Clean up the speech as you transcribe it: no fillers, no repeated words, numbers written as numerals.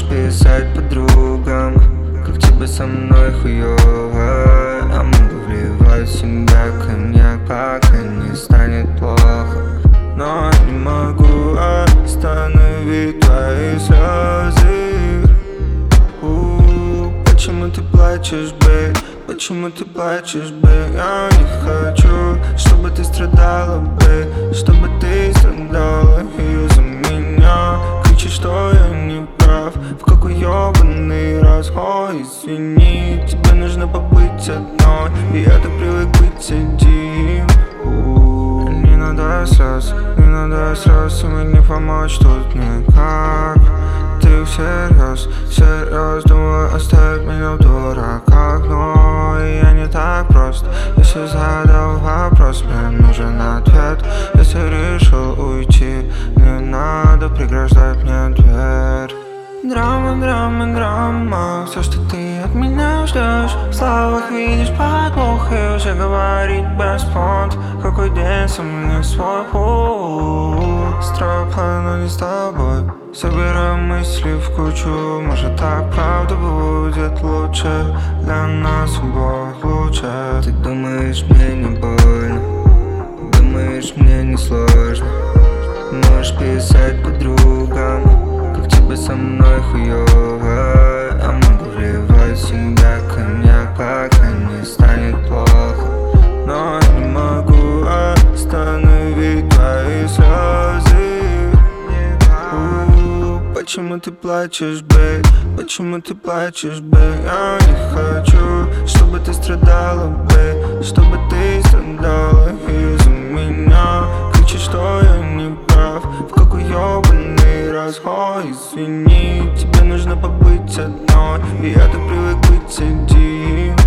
писать подругам, как тебе со мной хуёво. А могу вливать в себя коньяк, пока не станет плохо. Но не могу остановить твои слезы. Почему ты плачешь, бэй? Почему ты плачешь, бэй? Я не хочу, чтобы ты страдала, бэй, чтобы ты страдала из-за меня. Кричишь, что я не прав, в какой ёбаный раз. Ой, извини, тебе нужно побыть одной, и я так привык быть один. Не надо слез, не надо слез, и мне помочь тут никак. Ты всерьез, всерьез думаю оставить меня в дураках. Но я не так прост. Если задал вопрос, мне нужен ответ. Если решил уйти, не надо преграждать мне дверь. Драма, драма, драма, все, что ты от меня ждешь. В словах видишь подвох, и уже говорить без понт. Какой день со мной свой путь. Строю план, но не с тобой. Собираю мысли в кучу. Может, так правда будет лучше. Для нас обоих лучше. Ты думаешь, мне не больно, думаешь, мне не сложно. Можешь писать подругам, как тебе со мной хуёво. А могу вливать в себя коньяк, пока не станет плохо. Но не могу остановить твои слезы. Почему ты плачешь, бэй? Почему ты плачешь, бэй? Я не хочу, чтобы ты страдала, бэй, чтобы ты страдала из-за меня. Кричишь, что я не прав, в какой ёбаный раз. Ой, извини, тебе нужно побыть одной, и я так привык быть один.